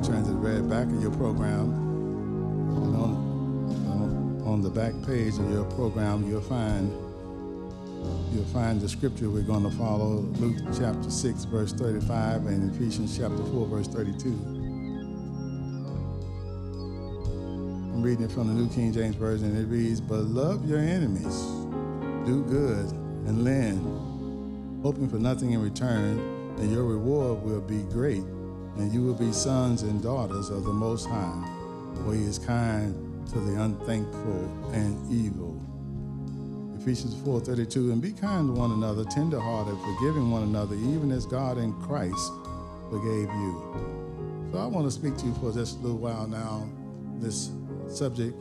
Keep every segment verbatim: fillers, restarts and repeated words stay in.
turn to the very back of your program. And on, on, on the back page of your program, you'll find you'll find the scripture we're going to follow, Luke chapter six, verse thirty-five, and Ephesians chapter four, verse thirty-two. I'm reading it from the New King James Version. It reads, "But love your enemies, do good, and lend, hoping for nothing in return, and your reward will be great, and you will be sons and daughters of the Most High, for he is kind to the unthankful and evil." Ephesians four thirty-two, "And be kind to one another, tenderhearted, forgiving one another, even as God in Christ forgave you." So I want to speak to you for just a little while now, this subject,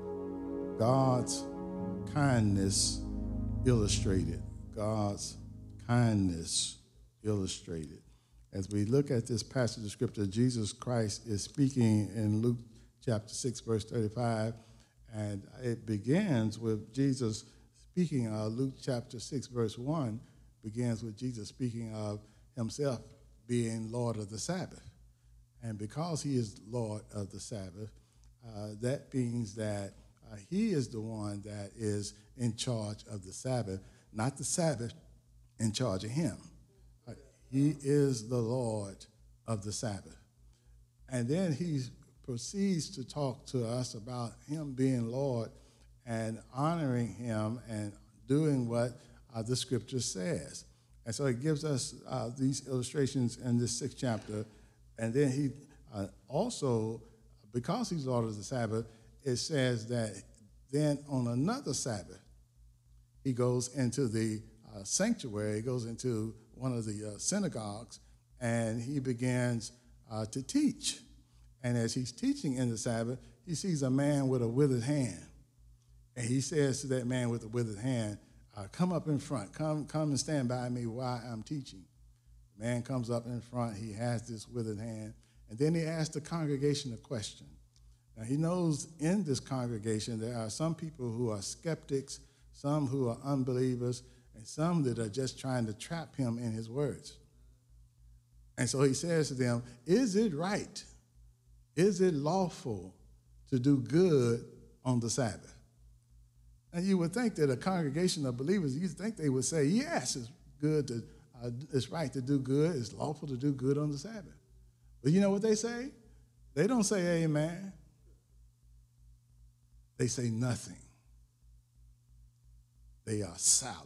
God's kindness illustrated. God's kindness illustrated. As we look at this passage of scripture, Jesus Christ is speaking in Luke chapter six, verse thirty-five, and it begins with Jesus speaking of Luke chapter six, verse one, begins with Jesus speaking of himself being Lord of the Sabbath. And because he is Lord of the Sabbath, uh, that means that uh, he is the one that is in charge of the Sabbath, not the Sabbath in charge of him. Uh, he is the Lord of the Sabbath. And then he proceeds to talk to us about him being Lord and honoring him and doing what uh, the scripture says. And so it gives us uh, these illustrations in this sixth chapter. And then he uh, also, because he's Lord of the Sabbath, it says that then on another Sabbath, he goes into the uh, sanctuary, he goes into one of the uh, synagogues, and he begins uh, to teach. And as he's teaching in the Sabbath, he sees a man with a withered hand. And he says to that man with the withered hand, uh, come up in front, come, come and stand by me while I'm teaching. The man comes up in front, he has this withered hand, and then he asks the congregation a question. Now he knows in this congregation there are some people who are skeptics, some who are unbelievers, and some that are just trying to trap him in his words. And so he says to them, is it right, is it lawful to do good on the Sabbath? And you would think that a congregation of believers, you think they would say, yes, it's good to, uh, it's right to do good, it's lawful to do good on the Sabbath. But you know what they say? They don't say amen. They say nothing. They are silent.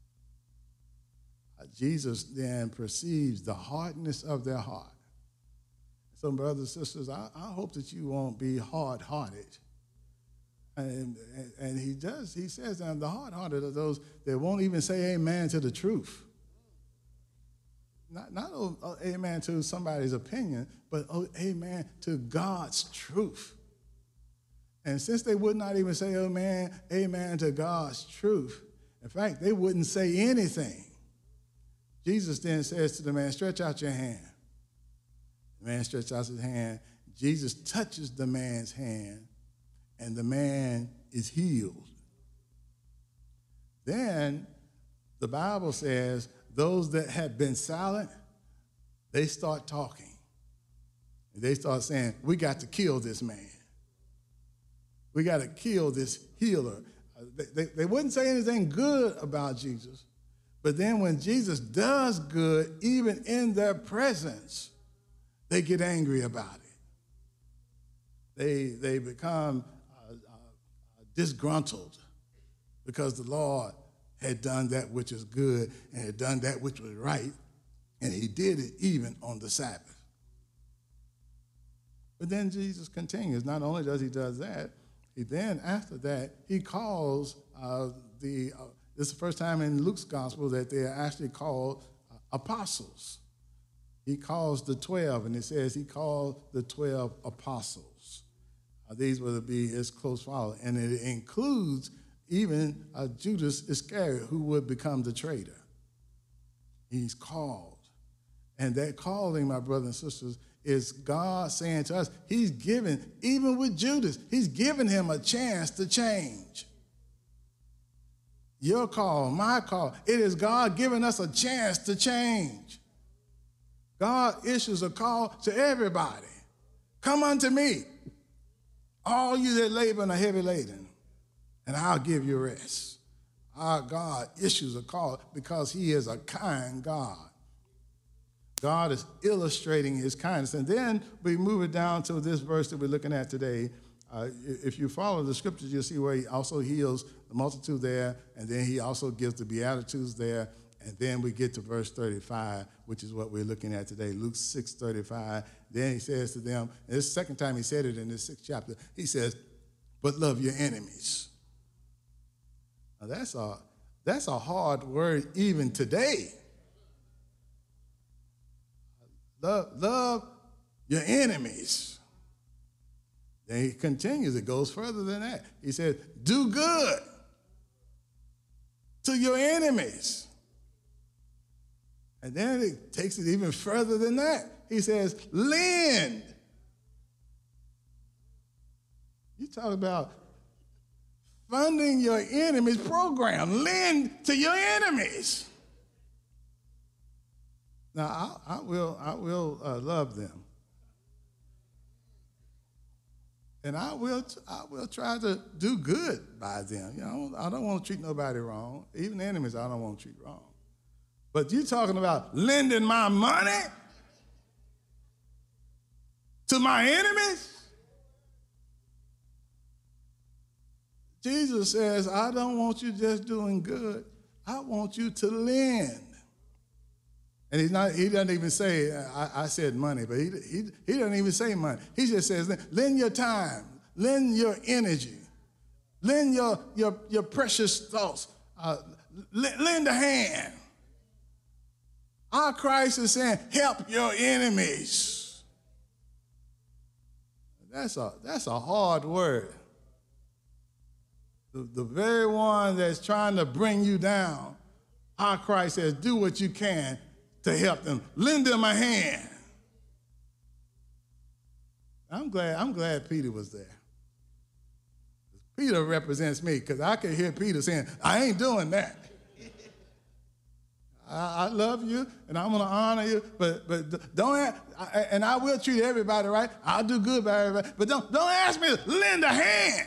Uh, Jesus then perceives the hardness of their heart. So brothers and sisters, I, I hope that you won't be hard-hearted. And, and, and he does, he says that the hard-hearted are those that won't even say amen to the truth. Not, not oh, amen to somebody's opinion, but oh, amen to God's truth. And since they would not even say amen, amen to God's truth, in fact, they wouldn't say anything. Jesus then says to the man, stretch out your hand. The man stretches out his hand. Jesus touches the man's hand, and the man is healed. Then the Bible says those that had been silent, they start talking. They start saying, we got to kill this man. We got to kill this healer. Uh, they, they, they wouldn't say anything good about Jesus, but then when Jesus does good, even in their presence, they get angry about it. They, they become uh, uh, disgruntled because the Lord had done that which is good and had done that which was right, and he did it even on the Sabbath. But then Jesus continues. Not only does he do that, he then, after that, he calls uh, the, uh, this is the first time in Luke's gospel that they are actually called uh, apostles. He calls the twelve, and it says he called the twelve apostles. Uh, these will be his close followers, and it includes even uh, Judas Iscariot, who would become the traitor. He's called. And that calling, my brothers and sisters, is God saying to us, he's given, even with Judas, he's given him a chance to change. Your call, my call, it is God giving us a chance to change. God issues a call to everybody. Come unto me, all you that labor and are heavy laden, and I'll give you rest. Our God issues a call because he is a kind God. God is illustrating his kindness. And then we move it down to this verse that we're looking at today. Uh, if you follow the scriptures, you'll see where he also heals the multitude there, and then he also gives the Beatitudes there. And then we get to verse thirty-five, which is what we're looking at today, Luke six thirty-five. Then he says to them, and this is the second time he said it in this sixth chapter, he says, but love your enemies. Now that's a, that's a hard word even today. Love, love your enemies. Then he continues, it goes further than that. He says, do good to your enemies. And then it takes it even further than that. He says, lend. You talk about funding your enemies' program. Lend to your enemies. Now, I, I will, I will uh, love them. And I will, I will try to do good by them. You know, I don't want to treat nobody wrong. Even enemies, I don't want to treat wrong. But you're talking about lending my money to my enemies? Jesus says, I don't want you just doing good. I want you to lend. And he's not, he doesn't even say, I, I said money, but he, he, he doesn't even say money. He just says, lend your time, lend your energy, lend your, your, your precious thoughts, uh, lend a hand. Our Christ is saying, help your enemies. That's a, that's a hard word. The, the very one that's trying to bring you down, our Christ says, do what you can to help them. Lend them a hand. I'm glad, I'm glad Peter was there. Peter represents me because I could hear Peter saying, I ain't doing that. I, I love you and I'm going to honor you, but but don't ask, I, and I will treat everybody right. I'll do good by everybody, but don't, don't ask me to lend a hand.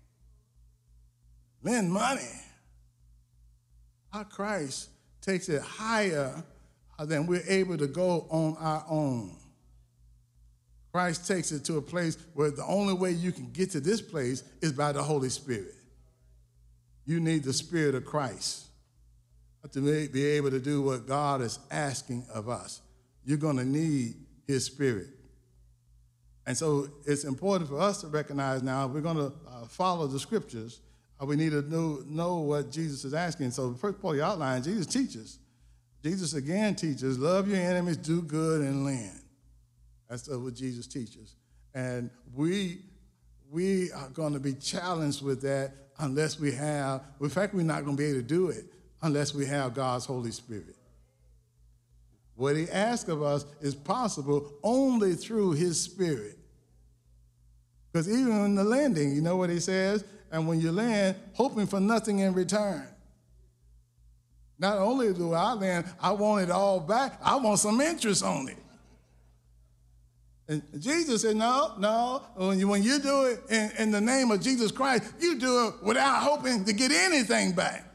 Lend money. Our Christ takes it higher than we're able to go on our own. Christ takes it to a place where the only way you can get to this place is by the Holy Spirit. You need the Spirit of Christ to be able to do what God is asking of us. You're going to need his Spirit. And so it's important for us to recognize now, if we're going to uh, follow the scriptures, uh, we need to know, know what Jesus is asking. So the first part of the outline, Jesus teaches. Jesus again teaches, love your enemies, do good, and lend. That's what Jesus teaches. And we, we are going to be challenged with that unless we have, in fact, we're not going to be able to do it unless we have God's Holy Spirit. What he asks of us is possible only through his Spirit. Because even in the lending, you know what he says? And when you lend, hoping for nothing in return. Not only do I lend, I want it all back. I want some interest on it. And Jesus said, no, no. When you, when you do it in, in the name of Jesus Christ, you do it without hoping to get anything back.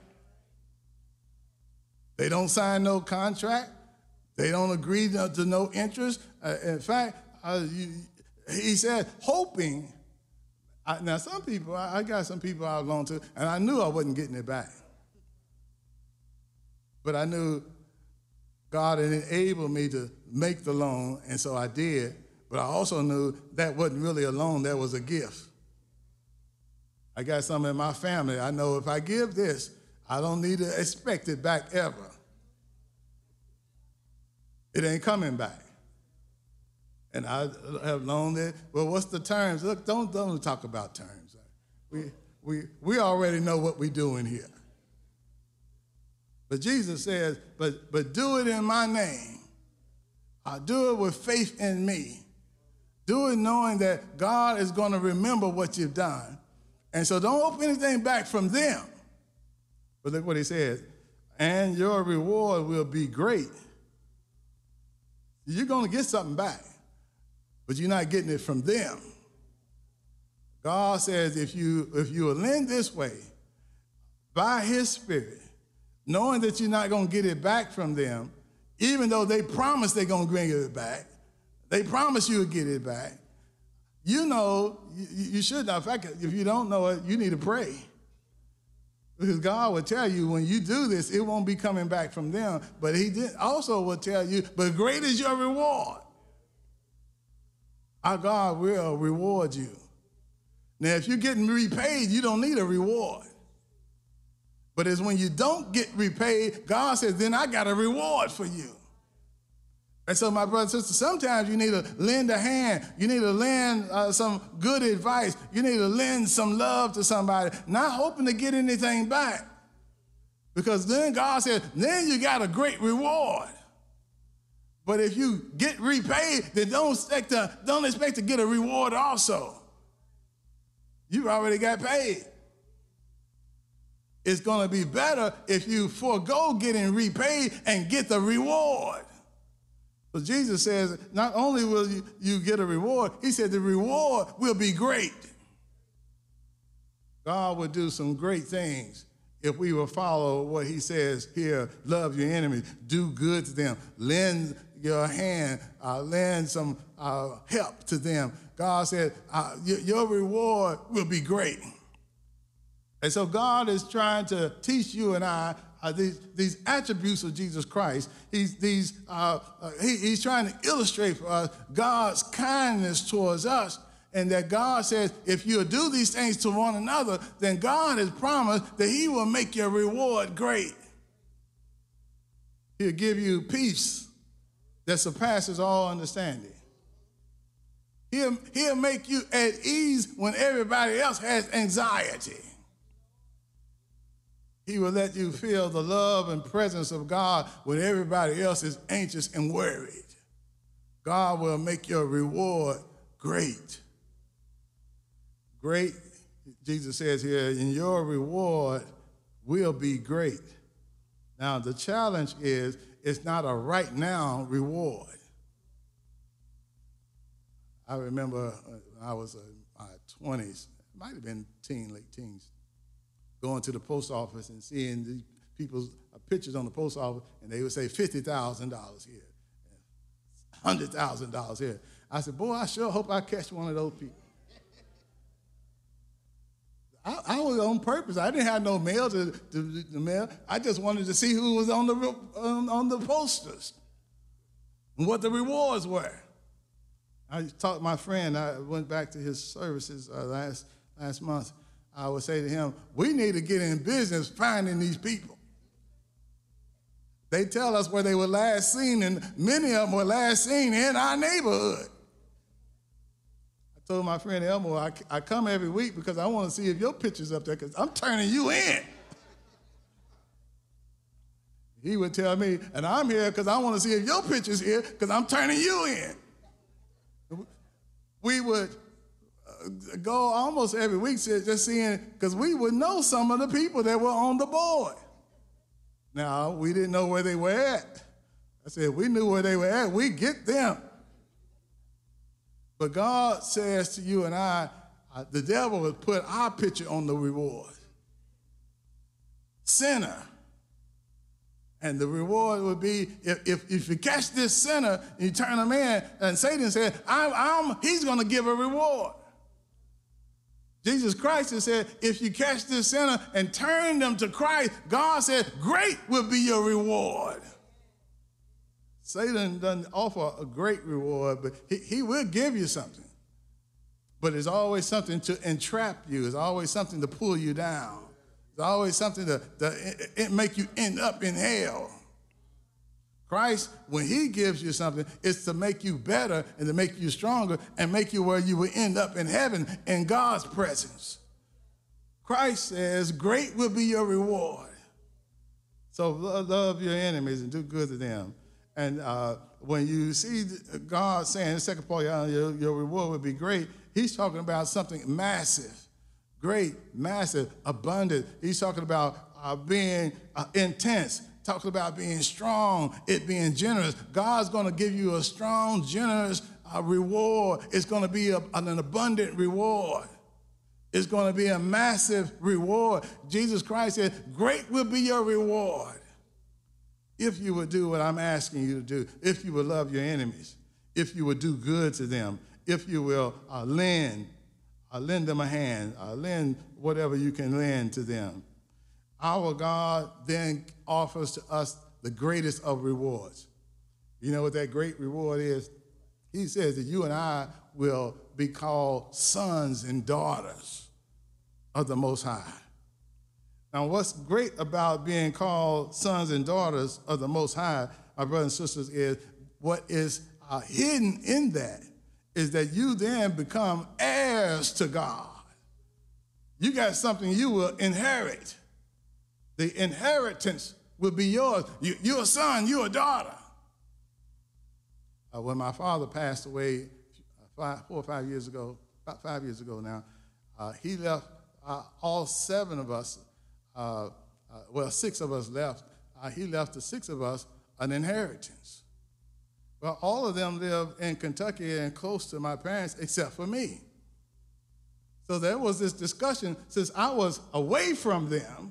They don't sign no contract. They don't agree to, to no interest. Uh, in fact, uh, you, he said, hoping. I, now, some people, I, I got some people I belong to, and I knew I wasn't getting it back. But I knew God had enabled me to make the loan, and so I did. But I also knew that wasn't really a loan, that was a gift. I got some in my family. I know if I give this, I don't need to expect it back ever. It ain't coming back. And I have loaned it. Well, what's the terms? Look, don't, don't talk about terms. We, we, we already know what we're doing here. But Jesus says, but, but do it in my name. I do it with faith in me. Do it knowing that God is going to remember what you've done. And so don't hope anything back from them. But look what he says. And your reward will be great. You're going to get something back. but you're not getting it from them. God says if you, if you will lend this way, by his Spirit, knowing that you're not going to get it back from them, even though they promise they're going to bring it back, they promise you'll get it back, you know, you, you should know. In fact, if you don't know it, you need to pray. Because God will tell you when you do this, it won't be coming back from them. But he did also will tell you, but great is your reward. Our God will reward you. Now, if you're getting repaid, you don't need a reward. But it's when you don't get repaid, God says, then I got a reward for you. And so, my brother and sister, sometimes you need to lend a hand. You need to lend uh, some good advice. You need to lend some love to somebody, not hoping to get anything back. Because then God says, then you got a great reward. But if you get repaid, then don't expect to, don't expect to get a reward also. You've already got paid. It's going to be better if you forego getting repaid and get the reward. But Jesus says, not only will you, you get a reward, he said the reward will be great. God will do some great things if we will follow what he says here. Love your enemies, do good to them, lend your hand, uh, lend some uh, help to them. God said, uh, your, your reward will be great. And so God is trying to teach you and I Uh, these, these attributes of Jesus Christ. He's, these, uh, uh, he, he's trying to illustrate for us God's kindness towards us, and that God says, if you do these things to one another, then God has promised that he will make your reward great. He'll give you peace that surpasses all understanding. He'll, he'll make you at ease when everybody else has anxiety. He will let you feel the love and presence of God when everybody else is anxious and worried. God will make your reward great. Great, Jesus says here, and your reward will be great. Now, the challenge is, it's not a right now reward. I remember I was in my twenties, it might have been teen, late teens, going to the post office and seeing these people's pictures on the post office, and they would say fifty thousand dollars here, one hundred thousand dollars here. I said, boy, I sure hope I catch one of those people. I, I was on purpose. I didn't have no mail to, to, to mail. I just wanted to see who was on the, on, on the posters and what the rewards were. I talked to my friend. I went back to his services uh, last, last month. I would say to him, we need to get in business finding these people. They tell us where they were last seen, and many of them were last seen in our neighborhood. I told my friend Elmo, I, I come every week because I want to see if your picture's up there, because I'm turning you in. He would tell me, and I'm here because I want to see if your picture's here, because I'm turning you in. We would go almost every week just seeing, because we would know some of the people that were on the board. Now, we didn't know where they were at. I said, we knew where they were at, we get them. But God says to you and I, uh, the devil would put our picture on the reward. Sinner. And the reward would be, if, if, if you catch this sinner and you turn him in, and Satan said, I'm, I'm, he's going to give a reward. Jesus Christ has said, if you catch this sinner and turn them to Christ, God said, great will be your reward. Satan doesn't offer a great reward, but he, he will give you something. But it's always something to entrap you. It's always something to pull you down. It's always something to, to it, it make you end up in hell. Christ, when he gives you something, it's to make you better and to make you stronger and make you where you will end up in heaven in God's presence. Christ says, great will be your reward. So love your enemies and do good to them. And uh, when you see God saying in the second part, your, your reward will be great, he's talking about something massive, great, massive, abundant. He's talking about uh, being uh, intense, talking about being strong, it being generous. God's going to give you a strong, generous a reward. It's going to be a, an abundant reward. It's going to be a massive reward. Jesus Christ said, great will be your reward if you would do what I'm asking you to do, if you would love your enemies, if you would do good to them, if you will uh, lend, uh, lend them a hand, uh, lend whatever you can lend to them. Our God then offers to us the greatest of rewards. You know what that great reward is? He says that you and I will be called sons and daughters of the Most High. Now, what's great about being called sons and daughters of the Most High, my brothers and sisters, is what is uh, hidden in that is that you then become heirs to God. You got something you will inherit. The inheritance will be yours. You, you're a son, you're a daughter. Uh, when my father passed away five, four or five years ago, about five years ago now, uh, he left uh, all seven of us, uh, uh, well, six of us left. Uh, he left the six of us an inheritance. Well, all of them live in Kentucky and close to my parents except for me. So there was this discussion, since I was away from them,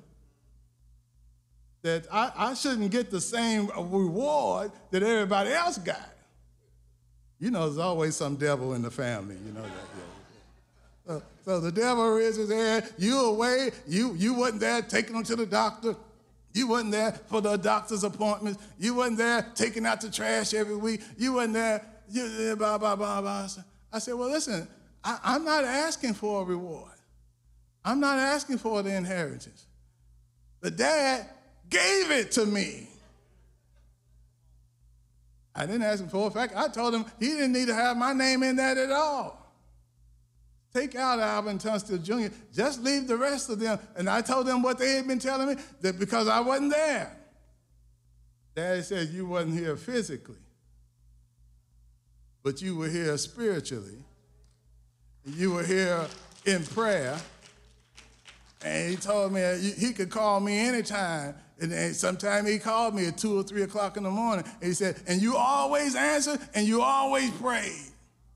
that I, I shouldn't get the same reward that everybody else got. You know, there's always some devil in the family, you know that. Yeah. So, so the devil is there, you away, you, you wasn't there taking them to the doctor, you wasn't there for the doctor's appointments, you wasn't there taking out the trash every week, you wasn't there, you, blah, blah, blah, blah. I said, well, listen, I, I'm not asking for a reward. I'm not asking for the inheritance. The dad gave it to me. I didn't ask him for it. In fact, I told him he didn't need to have my name in that at all. Take out Alvin Tunstall Junior Just leave the rest of them. And I told them what they had been telling me, that because I wasn't there. Daddy said you wasn't here physically, but you were here spiritually. You were here in prayer. And he told me he could call me anytime. And sometimes he called me at two or three o'clock in the morning. And he said, and you always answered and you always prayed.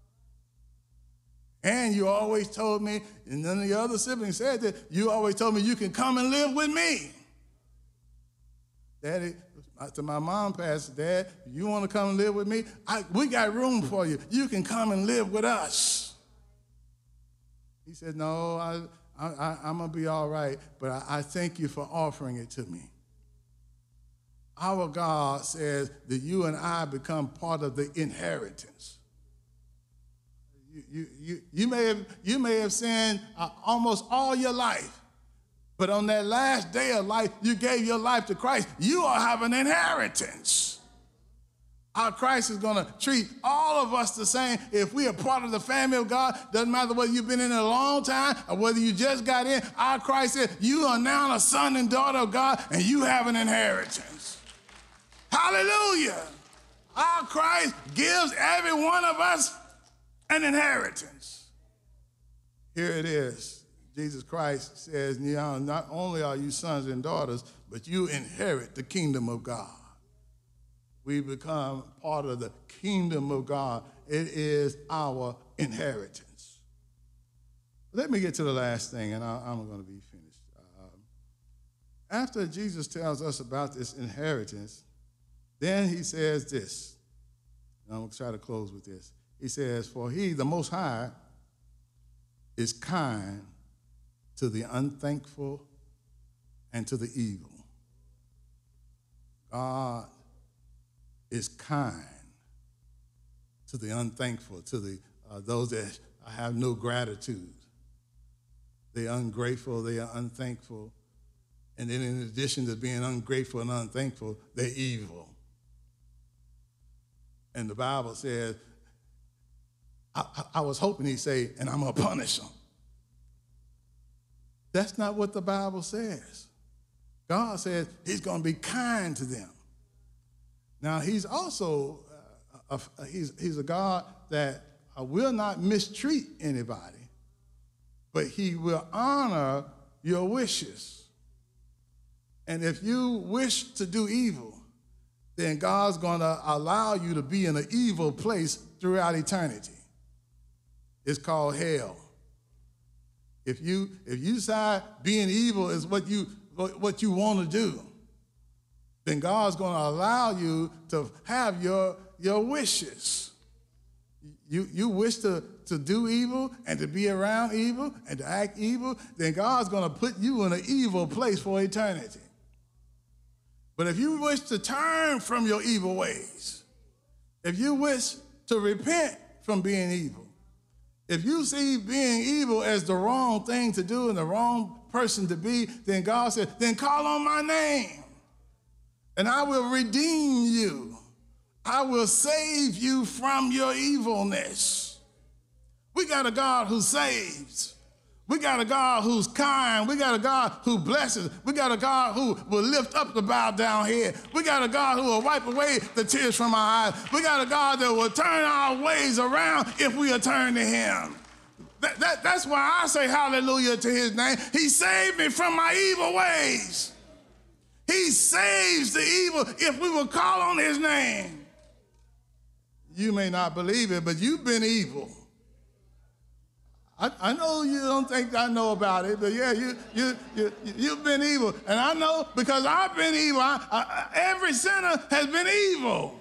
And you always told me, and none of the other siblings said that, you always told me you can come and live with me. Daddy, after my mom passed, Dad, you want to come and live with me? I, we got room for you. You can come and live with us. He said, no, I, I, I'm going to be all right, but I, I thank you for offering it to me. Our God says that you and I become part of the inheritance. You, you, you, you, may, have, you may have sinned uh, almost all your life, but on that last day of life, you gave your life to Christ. You will have an inheritance. Our Christ is going to treat all of us the same. If we are part of the family of God, doesn't matter whether you've been in it a long time or whether you just got in, our Christ said, you are now a son and daughter of God, and you have an inheritance. Hallelujah. Our Christ gives every one of us an inheritance. Here it is. Jesus Christ says, not only are you sons and daughters, but you inherit the kingdom of God. We become part of the kingdom of God. It is our inheritance. Let me get to the last thing, and I, I'm going to be finished. Um, after Jesus tells us about this inheritance, then he says this, and I'm going to try to close with this. He says, for he, the Most High, is kind to the unthankful and to the evil. God is kind to the unthankful, to the uh, those that have no gratitude. They're ungrateful, they are unthankful. And then in addition to being ungrateful and unthankful, they're evil. And the Bible says, I, I, I was hoping he'd say, and I'm going to punish them. That's not what the Bible says. God says he's going to be kind to them. Now, he's also, uh, a, he's, he's a God that uh, will not mistreat anybody, but he will honor your wishes. And if you wish to do evil, then God's going to allow you to be in an evil place throughout eternity. It's called hell. If you if you decide being evil is what you what you want to do, then God's going to allow you to have your your wishes. You you wish to to do evil and to be around evil and to act evil, then God's going to put you in an evil place for eternity. But if you wish to turn from your evil ways, if you wish to repent from being evil, if you see being evil as the wrong thing to do and the wrong person to be, then God said, then call on my name, and I will redeem you. I will save you from your evilness. We got a God who saves. We got a God who's kind. We got a God who blesses. We got a God who will lift up the bowed down head. We got a God who will wipe away the tears from our eyes. We got a God that will turn our ways around if we are turned to him. That, that, that's why I say hallelujah to his name. He saved me from my evil ways. He saves the evil if we will call on his name. You may not believe it, but you've been evil. I, I know you don't think I know about it, but yeah, you, you, you, you've been evil. And I know because I've been evil. I, I, every sinner has been evil.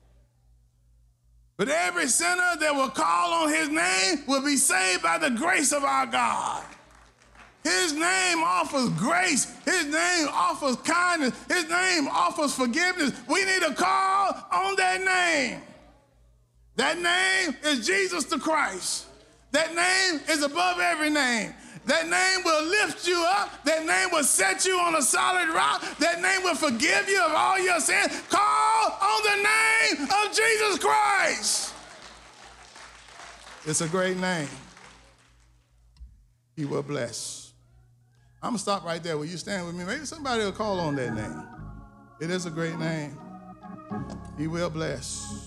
But every sinner that will call on his name will be saved by the grace of our God. His name offers grace. His name offers kindness. His name offers forgiveness. We need to call on that name. That name is Jesus the Christ. That name is above every name. That name will lift you up. That name will set you on a solid rock. That name will forgive you of all your sins. Call on the name of Jesus Christ. It's a great name. He will bless. I'm going to stop right there. Will you stand with me? Maybe somebody will call on that name. It is a great name. He will bless.